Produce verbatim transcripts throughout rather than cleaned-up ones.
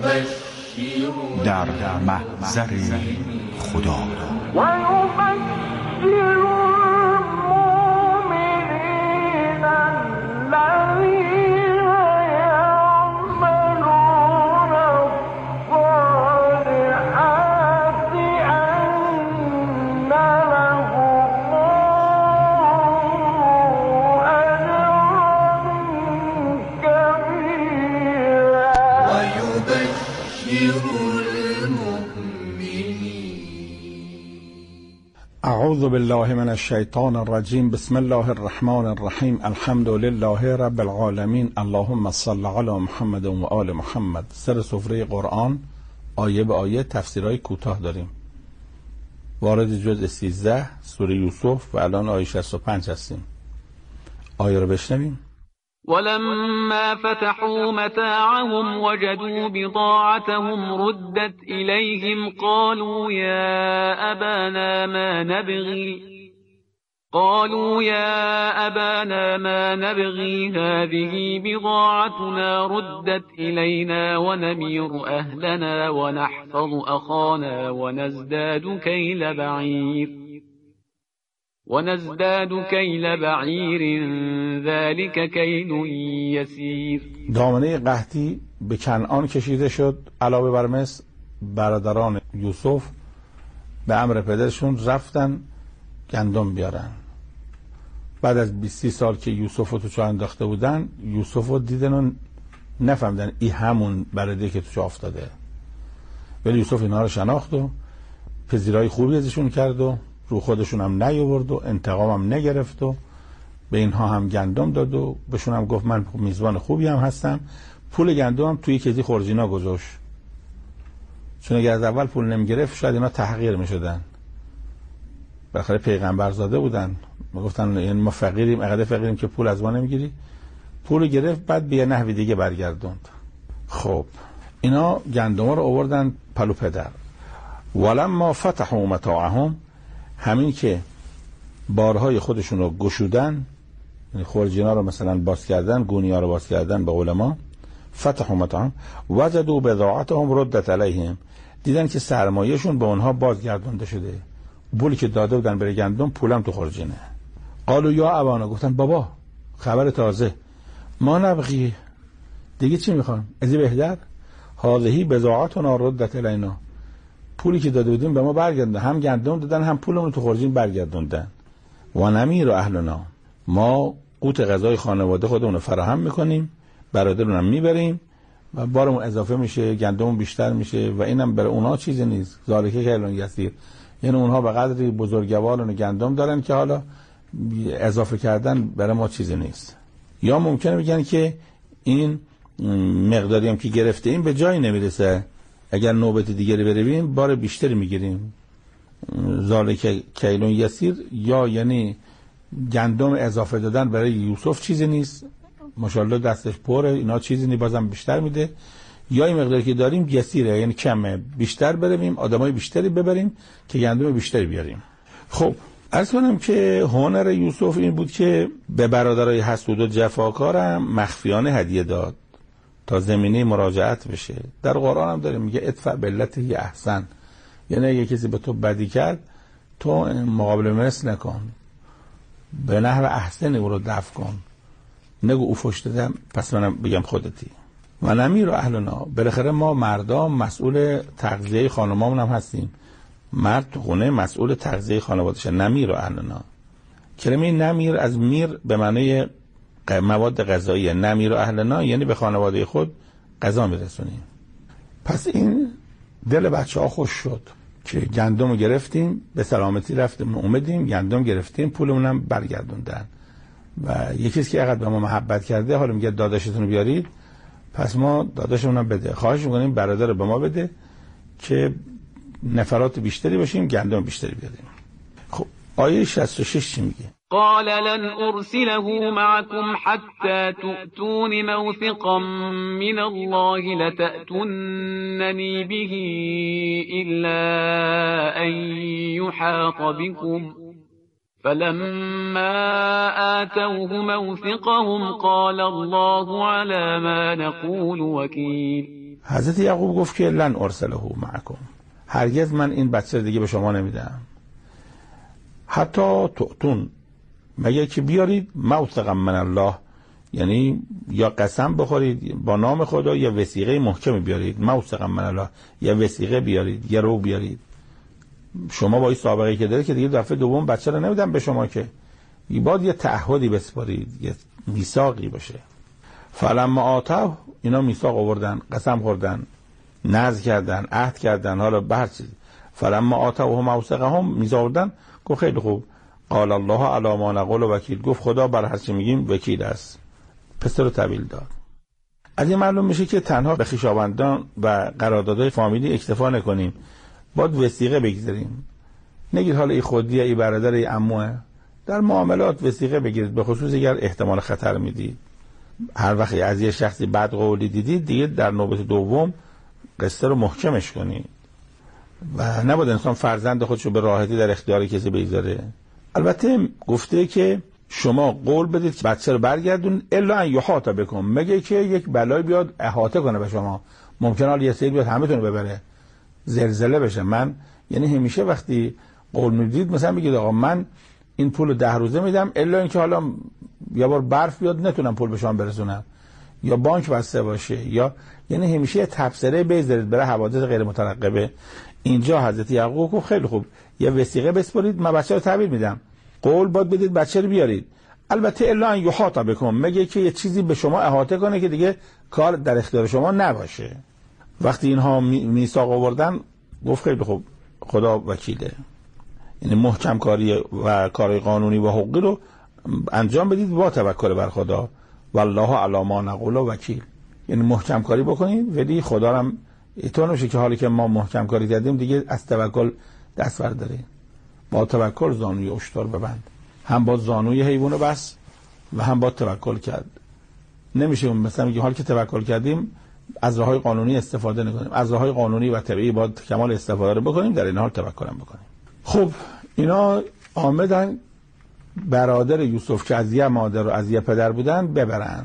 در محضر خدا. اعوذ بالله من الشیطان الرجیم. بسم الله الرحمن الرحیم. الحمد لله رب العالمین. اللهم صل علی محمد و آل محمد. سر سفره قرآن آیه به آیه تفسیرهای کوتاه داریم. وارد جزء سیزده سوره یوسف و الان آیه شصت و پنج هستیم. آیه رو بشنویم. ولما فتحوا متاعهم وجدوا بضاعتهم ردت إليهم قالوا يا أبانا ما نبغي قالوا يا أبانا ما نبغي هذه بضاعتنا ردت إلينا ونمير أهلنا ونحفظ أخانا ونزداد كيل بعير ونزداد کیل بعیر ذلك کیل یسیر. دامنه قحطی به کنعان کشیده شد. علاوه بر مصر برادران یوسف به امر پدرشون رفتن گندم بیارن. بعد از بیست سال که یوسف رو تو چاه انداخته بودن، یوسف رو دیدن و نفهمیدن ای همون برده که تو چاه افتاده، ولی یوسف اینا رو شناخت و پذیرایی خوبی ازشون کرد و رو خودشون هم نیاورد و انتقام هم نگرفت و به اینها هم گندم داد و بهشون هم گفت من میزبان خوبی هم هستم. پول گندم هم توی کیسه خورجینا گذاشت، چون اگر از اول پول نمیگرفت شاید اینا تحقیر میشدن. بالاخره پیغمبر زاده بودن، میگفتن یعنی ما فقیریم، اقدر فقیریم که پول از ما نمیگیری. پول گرفت، بعد به یه نحوی دیگه برگردوند. خب اینا گندم رو آوردن پلو پدر. ولما فتحوا متاعهم، همین که بارهای خودشون رو گشودن، یعنی خورجینا رو مثلا باز کردن، گونیا رو باز کردن به علما، فتحوا متاعهم وجدوا بضاعتهم ردت علیهم، دیدن که سرمایه‌شون به اونها بازگردونده شده. پولی که داده بودن برای گندم پولم تو خورجینه. قالوا یا ابانا، گفتن بابا خبر تازه، ما نبغی، دیگه چی میخوان؟ ازی بهتر هذه بضاعتنا ردت علینا، پولی که داده بودیم به ما برگردوندن، هم گندم دادن هم پولمون تو خورجین برگردوندن. و نمیر اهلنا، ما قوت غذای خانواده خودمون رو فراهم میکنیم، برادرمون هم میبریم و بارمون اضافه میشه، گندمون بیشتر میشه و اینم برای اونها چیزی نیست. ذالک کیل یسیر، یعنی اونها به قدری بزرگوارن گندم دارن که حالا اضافه کردن برای ما چیزی نیست. یا ممکنه بگن که این مقداری هم که گرفته این به جای نمیرسه، اگر نوبت دیگری برویم بار بیشتری میگیریم. ذالک کیل یسیر، یا یعنی گندم اضافه دادن برای یوسف چیزی نیست، ماشاءالله دستش پره، اینا چیزی نیست، بازم بیشتر میده. یا این مقداری که داریم یسیره، یعنی کمه، بیشتر برویم، آدمای بیشتری ببریم که گندم بیشتری بیاریم. خب عرض کنم که هنر یوسف این بود که به برادرای حسود و جفاکارم مخفیانه هدیه داد تا زمینه مراجعت بشه. در قرآن هم داره میگه ادفع بالتی احسن، یعنی اگه کسی به تو بدی کرد تو مقابل مثل نکن، به نحو احسن او رو دفع کن، نگو او فحش دادم پس منم بگم خودتی. و نمیر اهلنا، بالاخره ما مردم مسئول تغذیه خانمامون هم هستیم، مرد تو خونه مسئول تغذیه خانواده‌شه. نمیر اهلنا، کلمه نمیر از میر به معنی مواد غذایی، نمیر اهلنا یعنی به خانواده خود غذا میرسونیم. پس این دل بچه ها خوش شد که گندم گرفتیم، به سلامتی رفتیم اومدیم، گندم گرفتیم، پولمون هم برگردوندن. و یکی که اینقدر به ما محبت کرده حالا میگه داداشتون رو بیارید، پس ما داداشمون هم بده، خواهش میکنیم برادر به ما بده که نفرات بیشتری باشیم، گندم بیشتری بیاریم. خب آیه شصت و شش چی میگه؟ قال لن أرسله معكم حتى تؤتون موثقا من الله لتأتونني به إلا أن يحاط بكم فلما آتوه موثقهم قال الله على ما نقول وكيل. حضرت یعقوب گفت که لن ارسله معکم، هرگز من این بچه دیگه به شما نمیدم، حتی تؤتون، مگه که بیارید موثقا من الله، یعنی یا قسم بخورید با نام خدا یا وثیقه محکمی بیارید، موثقا من الله، یا وثیقه بیارید یا رو بیارید. شما با این سابقه که دارید که دیگه دفعه دوم بچه رو نمیدم به شما، که باید یه تعهدی بسپارید، یه میثاقی باشه. فلما آتوا، اینا میثاق آوردن، قسم خوردن، نذر کردن، عهد کردن، حالا به هر چیز. فلما آتوا موثقهم، میثاق آوردن، گفت خیلی خوب، قال الله علی ما نقول وکیل، گفت خدا بر هر چی میگیم وکیل است. پسر رو تحویل داد. از این معلوم میشه که تنها به خویشاوندان و قراردادهای فامیلی اکتفا نکنیم، باید وثیقه بگذاریم. نگید حالا ای خودیه، ای برادر، ای عموه، در معاملات وثیقه بگیرید، به خصوص اگر احتمال خطر میدید. هر وقت از یه شخصی بد قولی دیدید، دیگه در نوبت دوم قصه رو محکمش کنید و نباید انسان فرزند خودشو به راحتی در اختیار کسی بگذاره. البته گفته که شما قول بدید که بچه رو برگردون، الا ان یحاط بکن، مگه که یک بلای بیاد احاطه کنه به شما، ممکنه حالا یه سری بیاد همه تون ببره، زلزله بشه. من یعنی همیشه وقتی قول میدید مثلا بگید آقا من این پول ده روزه میدم، الا اینکه حالا یه بار برف بیاد نتونم پول به شما برسونم، یا بانک بسته باشه، یا یعنی همیشه تبصره بذارید برای حوادث غیر مترقبه. اینجا حضرت یعقوب گفت خیلی خوب، یه وثیقه بسپارید، من بچه رو تحویل میدم، قول باید بدید بچه رو بیارید، البته الا ان یحاط بکن، مگه که یه چیزی به شما احاطه کنه که دیگه کار در اختیار شما نباشه. وقتی اینها میثاق آوردن گفت خیلی خوب، خدا وکیله، یعنی محکم کاری و کارهای قانونی و حقوقی رو انجام بدید با توکل بر خدا، والله علی ما نقول وکیل، یعنی محکم کاری بکنید، ولی خدا هم اینطور نمیشه که حالی که ما محکم کاری کردیم دیگه از توکل دست برداریم. با توکل زانوی اشتر ببند، هم با زانوی حیوانو بس و هم با توکل کرد. نمیشه مثلا میگه حالی که توکل کردیم از راههای قانونی استفاده نکنیم، از راههای قانونی و طبیعی باید کمال استفاده رو بکنیم، در این حال توکل هم بکنیم. خب اینا آمدن برادر یوسف که از یه مادر و از یه پدر بودن ببرن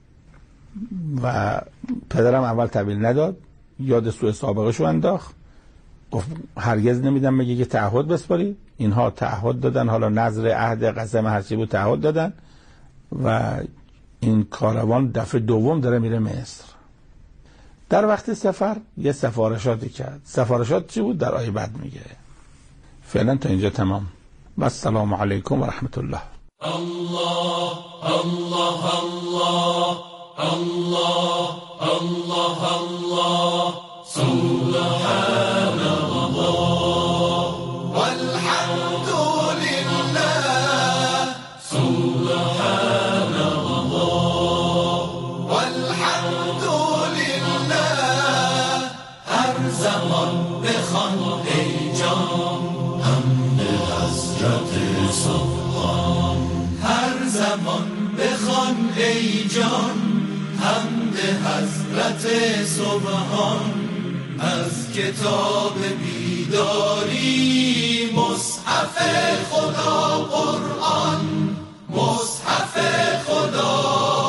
و پدرم اول تحویل نداد، یاد سوء سابقه شو انداخت، گفت هرگز نمیدم، مگه که تعهد بسپارید. اینها تعهد دادن، حالا نظر عهد قسم هرچی بود تعهد دادن و این کاروان دفعه دوم داره میره مصر. در وقت سفر یه سفارشاتی کرد. سفارشات چی بود؟ در آیه بعد میگه. فعلا تا اینجا تمام و السلام علیکم و رحمت الله. الله الله الله الله الله الله سبحان الله والحمد لله سبحان الله والحمد لله. هر زمان بخوان ای جان حمد حضرت سبحان، هر زمان بخوان ای جان حمد حضرت سبحان. از کتاب بیداری مصحف خدا قرآن، مصحف خدا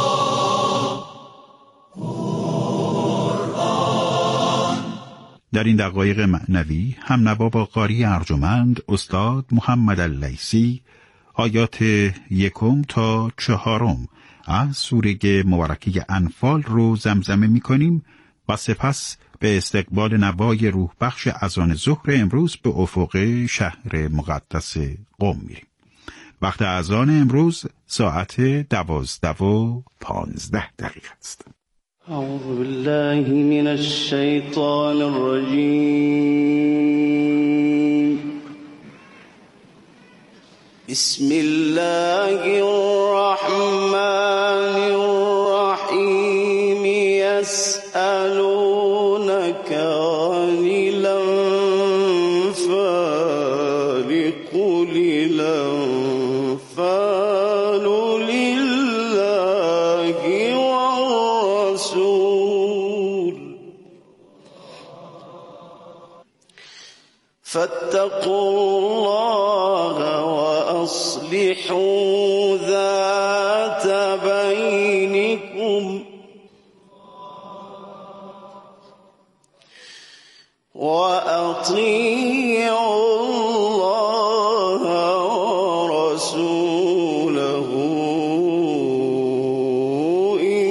قرآن. در این دقایق معنوی هم نوا با قاری ارجمند استاد محمد اللیثی آیات یکم تا چهارم از سوره مبارکه انفال رو زمزمه می کنیم و سپس به استقبال نوای روح بخش اذان ظهر امروز به افق شهر مقدس قم میریم. وقت اذان امروز ساعت دوازده و پانزده دقیقه است. اعوذ بالله من الشیطان الرجیم. بسم الله الرحمن الرحیم. يسألونك عن الأنفال قل الأنفال لله والرسول فاتقوا الله وأصلحوا ذات بينكم وأطيعوا الله ورسوله إن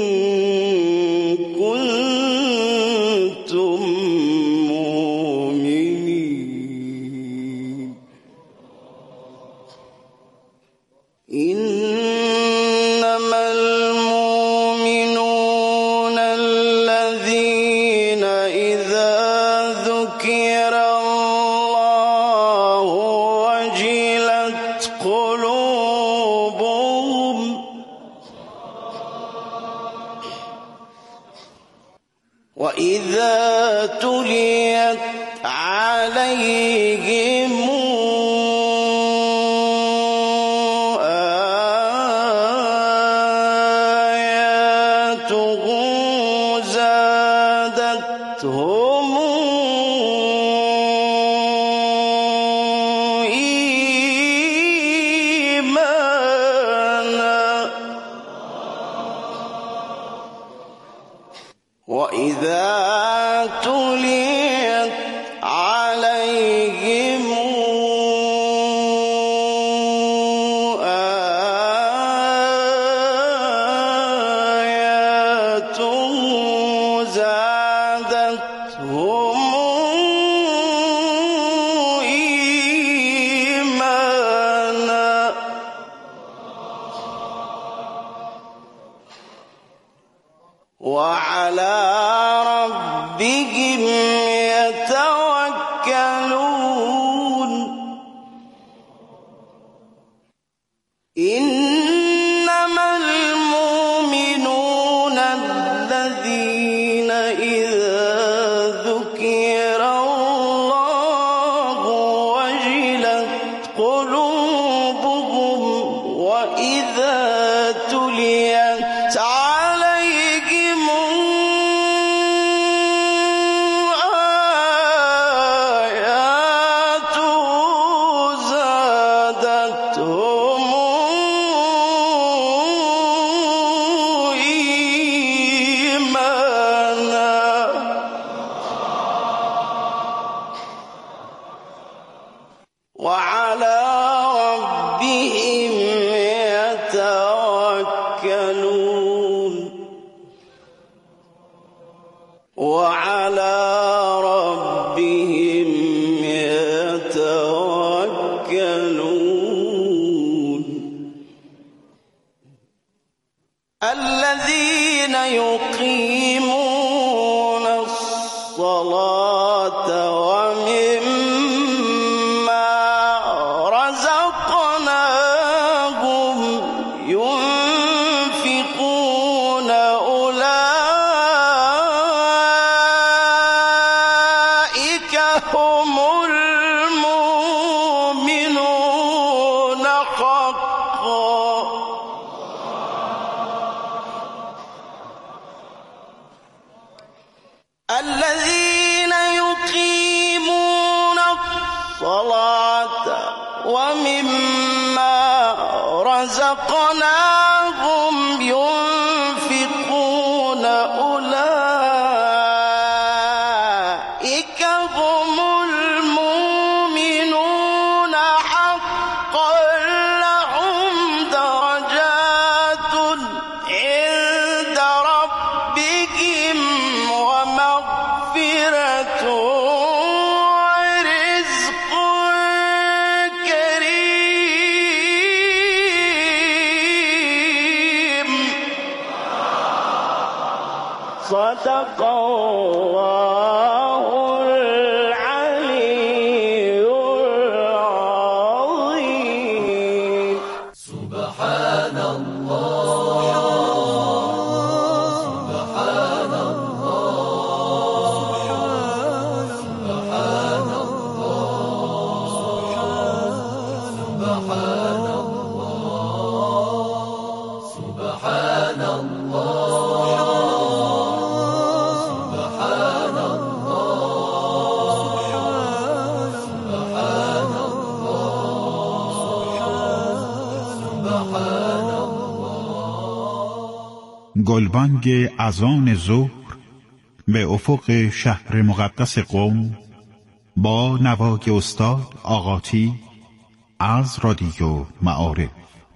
كنتم مؤمنين. إنما المؤمنون الذين إذا ذكر الله وجلت قلوبهم وإذا تليت عليهم آياته زادتهم إيمانا وإذا تليت عليهم آياته زادتهم إيمانا وعلى ربهم يتوكلون. إنما المؤمنون الذين إذا ذكر الله وجلت قلوبهم وإذا تليت عليهم آياته زادتهم إيمانا وعلى ربهم يتوكلون. وعلى ربهم يتوكلون. الذين يقيمون الصلاة ومما رزقناهم ينفقون أولئك هم المؤمنون حقا. الذين يقيمون الصلاة ومما رزقناهم ينفقون أولئك هم المؤمنون حقا لهم درجات عند ربهم ومغفرة ورزق كريم. صدق الله العلي العظيم. سبحان الله سبحان الله سبحان الله سبحان الله سبحان الله گلبانگ اذان ظهر به افق شهر مقدس قم با نوای استاد آقاتی از رادیو معارف.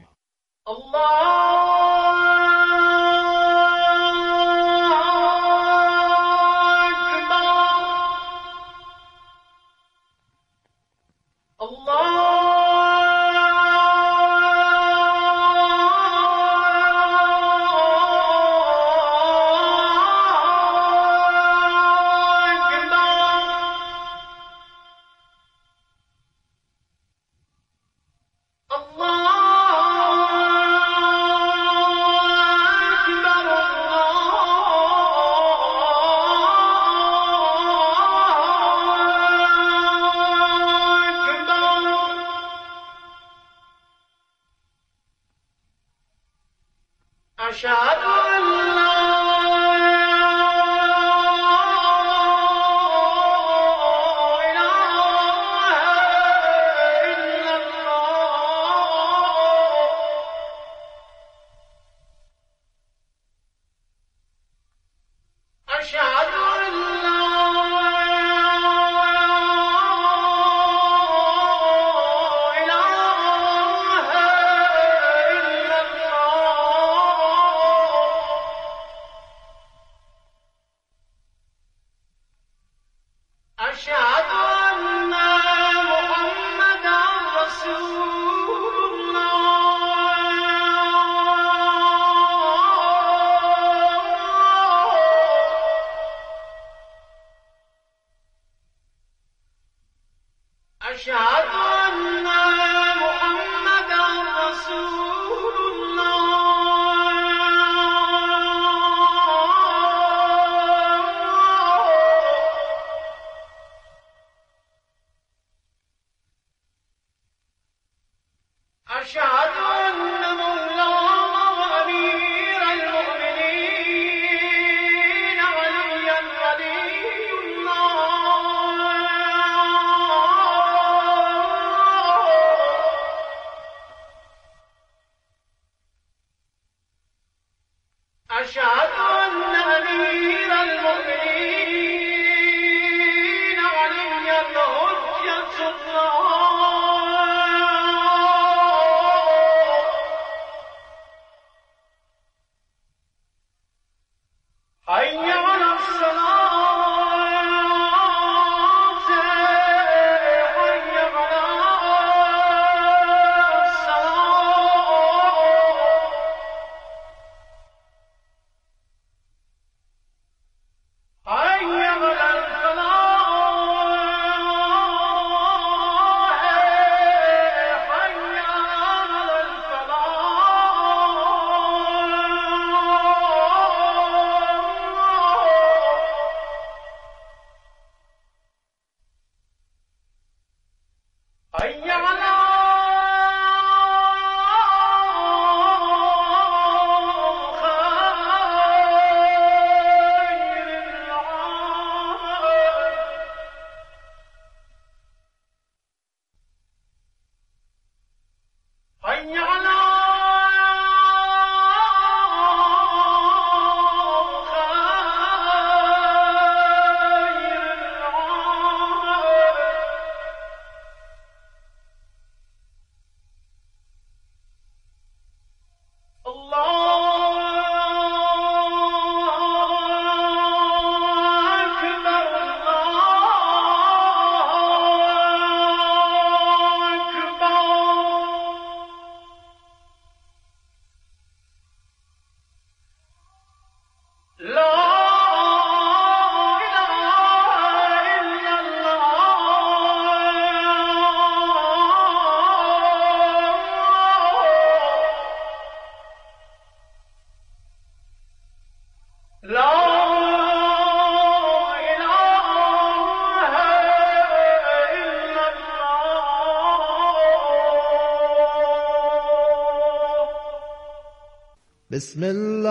بسم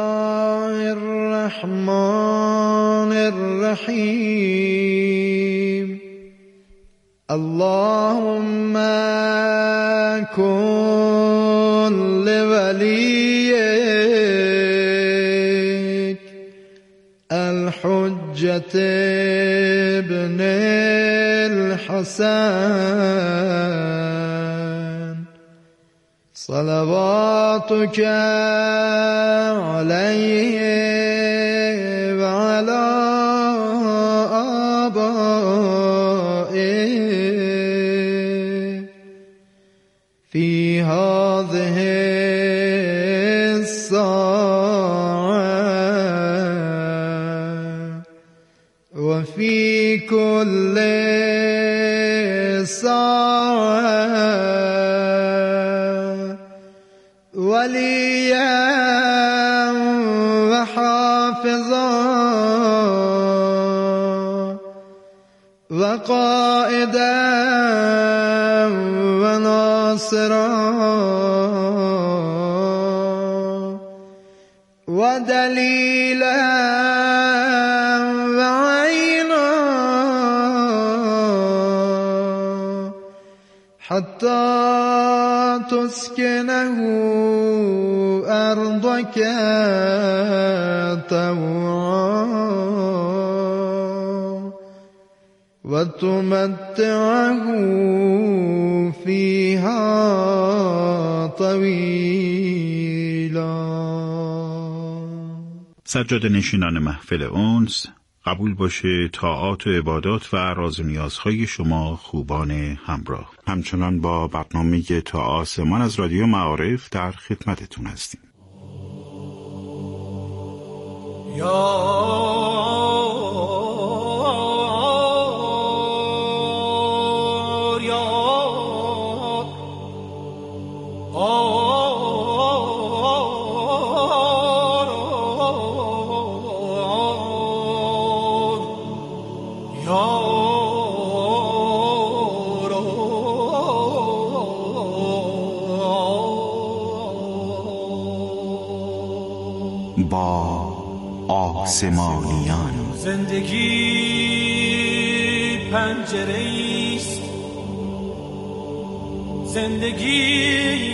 الله الرحمن الرحیم اللهم کن لولیک الحجة ابن الحسن صلواتك عليه وعلى آبائه في هذه الساعة وفي كل ساعة وليا وحافظا وقائدا وناصرا ودليلا وعينا حتى تسكنه أرضك طوعا وتمتعه فيها طويلا. سجاده نشینان محفل اونس، قبول باشه طاعات و عبادات و راز و نیازهای شما خوبان همراه. همچنان با برنامه تا آسمان از رادیو معارف در خدمتتون هستیم. یا با آسمانیان زندگی پنجره‌ایست، زندگی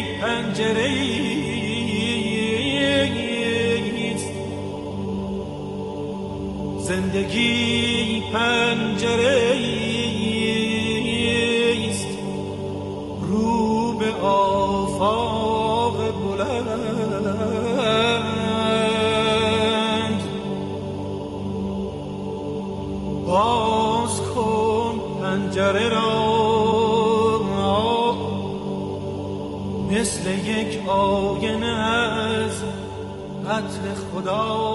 پنجره‌ایست، زندگی پنجره‌ایست رو به آفاق بلند. باز کن پنجره را مثل یک آینه از عطر خدا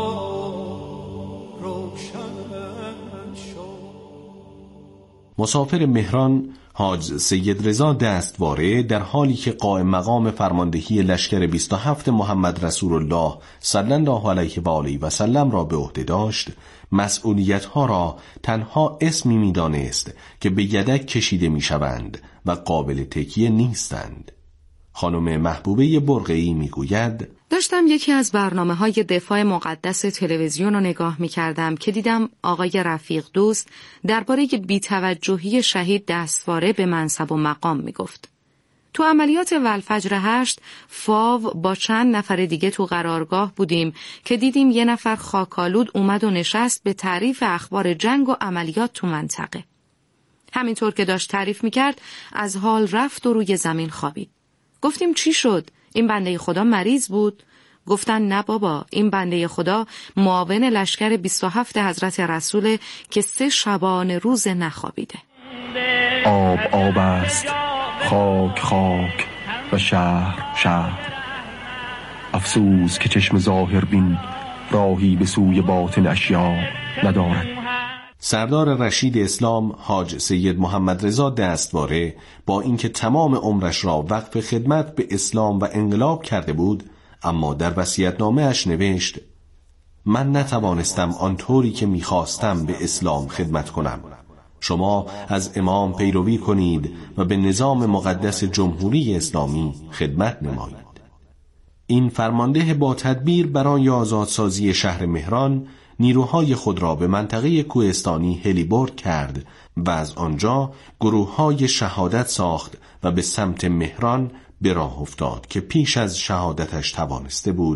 روشن شد. مسافر مهران حاج سید رضا دستواره در حالی که قائم مقام فرماندهی لشکر بیست و هفت محمد رسول الله صلی الله علیه و آله و سلم را به عهده داشت، مسئولیت‌ها را تنها اسمی می‌دانست که به یدک کشیده می‌شوند و قابل تکیه نیستند. خانم محبوبه برقعی می‌گوید: داشتم یکی از برنامه‌های دفاع مقدس تلویزیون رو نگاه می‌کردم که دیدم آقای رفیق دوست درباره بی‌توجهی شهید دستواره به منصب و مقام می‌گفت. تو عملیات والفجر هشت فاو با چند نفر دیگه تو قرارگاه بودیم که دیدیم یه نفر خاکالود اومد و نشست به تعریف اخبار جنگ و عملیات تو منطقه. همینطور که داشت تعریف می‌کرد از حال رفت و روی زمین خوابید. گفتیم چی شد؟ این بنده خدا مریض بود؟ گفتن نه بابا، این بنده خدا معاون لشکر بیست و هفت حضرت رسول که سه شبانه روز نخوابیده. آب آب است، خاک خاک و شهر شهر. افسوس که چشم ظاهر بین راهی به سوی باطن اشیا ندارد. سردار رشید اسلام حاج سید محمد رضا دستواره با اینکه تمام عمرش را وقف خدمت به اسلام و انقلاب کرده بود، اما در وصیت‌نامه اش نوشت: من نتوانستم آنطوری که می‌خواستم به اسلام خدمت کنم. شما از امام پیروی کنید و به نظام مقدس جمهوری اسلامی خدمت نمایید. این فرمانده با تدبیر برای آزادسازی شهر مهران نیروهای خود را به منطقه کوهستانی هلیبرد کرد و از آنجا گروه‌های شهادت ساخت و به سمت مهران به راه افتاد که پیش از شهادتش توانسته بود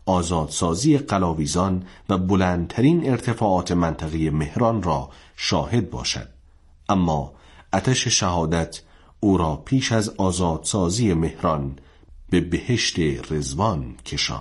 آزادسازی قلاویزان و بلندترین ارتفاعات منطقه مهران را شاهد باشد، اما آتش شهادت او را پیش از آزادسازی مهران به بهشت رضوان کشاند.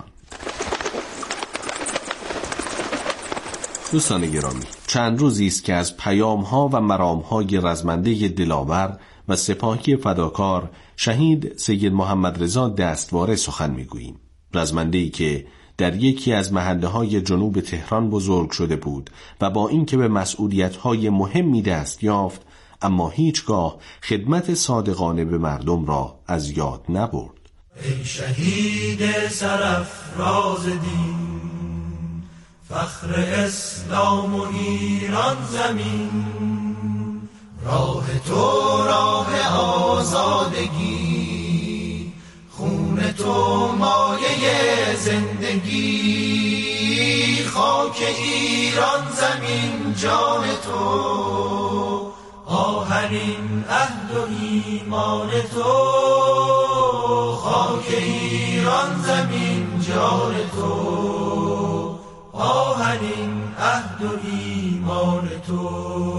دوستان گرامی، چند روزی است که از پیام‌ها و مرام‌های رزمنده دلاور و سپاهی فداکار شهید سید محمد رضا دستواره سخن می‌گوییم. رزمنده‌ای که در یکی از محله‌های جنوب تهران بزرگ شده بود و با اینکه به مسئولیت‌های مهمی دست یافت، اما هیچگاه خدمت صادقانه به مردم را از یاد نبرد. ای شهید سرافراز دین، فخر اسلام و ایران زمین، راه تو راه آزادگی، خون تو مایه زندگی، خاک ایران زمین جان تو، آهنین عهد و ایمان تو، خاک ایران زمین جان تو، آهنین عهد و ایمان تو،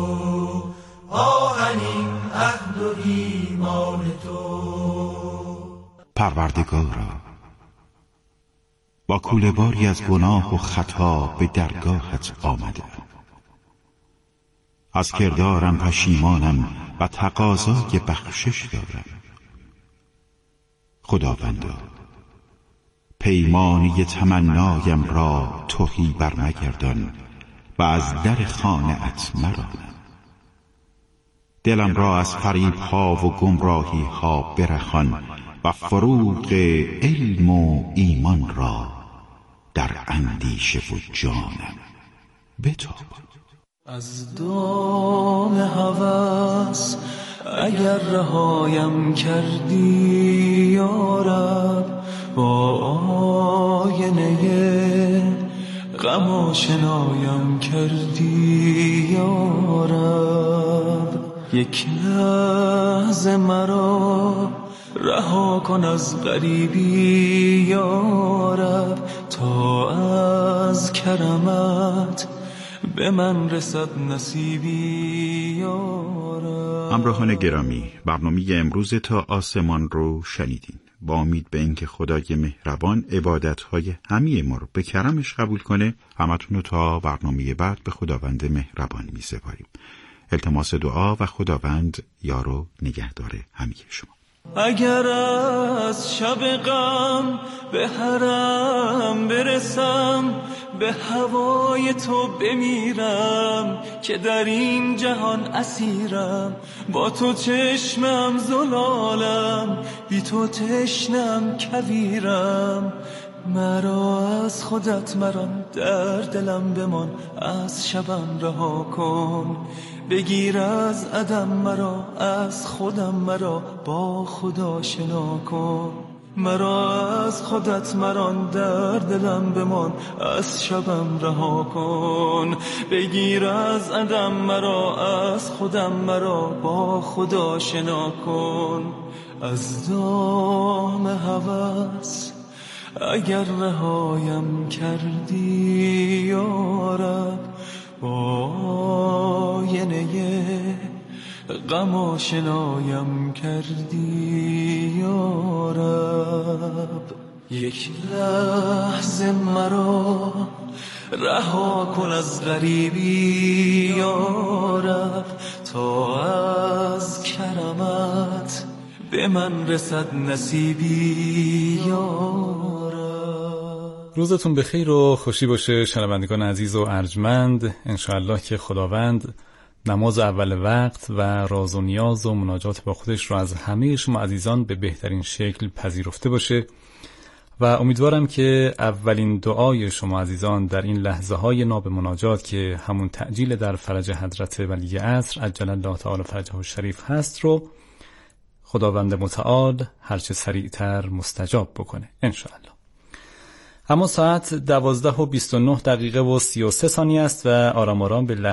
آهنین عهد و ایمان تو. پروردگارا، با کوله باری از گناه و خطا به درگاهت آمدم. از کردارم پشیمانم و تقاضای بخشش دارم. خداوندا، پیمانی تمنایم را تهی برمگردان و از در خانه‌ات مران. دلم را از فریب‌ها و گمراهی‌ها برهان و فروغ علم و ایمان را در اندیشه و جانم بتاب. از دام هوس اگر رهایم کردی یا رب، با آینه غم آشنایم کردی یا رب. یک لحظه مرا رها کن از غریبی یا رب، تا از کرمت به من رسد نصیبی یا رب. همراهان گرامی، برنامه امروز تا آسمان رو شنیدین. با امید به اینکه خدای مهربان عبادت‌های همه ما رو به کرمش قبول کنه، همتون رو تا برنامه بعد به خداوند مهربان می‌سپاریم. التماس دعا و خداوند یار و نگهدار همه شما. اگر از شب غم به حرم برسم، به هوای تو بمیرم که در این جهان اسیرم. با تو چشمم زلالم، بی تو تشنم کویرم. مرا از خودت مران، در دلم بمان، از شبم رها کن. بگیر از عدم مرا، از خودم مرا با خدا شنا کن. مرا از خودت مران، در دلم بمان، از شبم رها کن. بگیر از عدم مرا، از خودم مرا با خدا شنا کن. از دام هوس اگر رهایم کردی یا رب، با آینه غم آشنایم کردی یا رب. یک لحظه مرا رها کن از غریبی یا رب، تا از کرمت به من رسد نصیبی یا رب. روزتون بخیر و خوشی باشه شنوندگان عزیز و ارجمند. انشاءالله که خداوند نماز اول وقت و راز و نیاز و مناجات با خودش رو از همه شما عزیزان به بهترین شکل پذیرفته باشه و امیدوارم که اولین دعای شما عزیزان در این لحظه های ناب مناجات که همون تعجیل در فرج حضرت ولی عصر عجل الله تعالی فرجه الشریف هست رو خداوند متعال هرچه سریعتر مستجاب بکنه انشاءالله. اما ساعت دوازده و بیست و نه دقیقه و سی و سه ثانیه است و آرام آرام به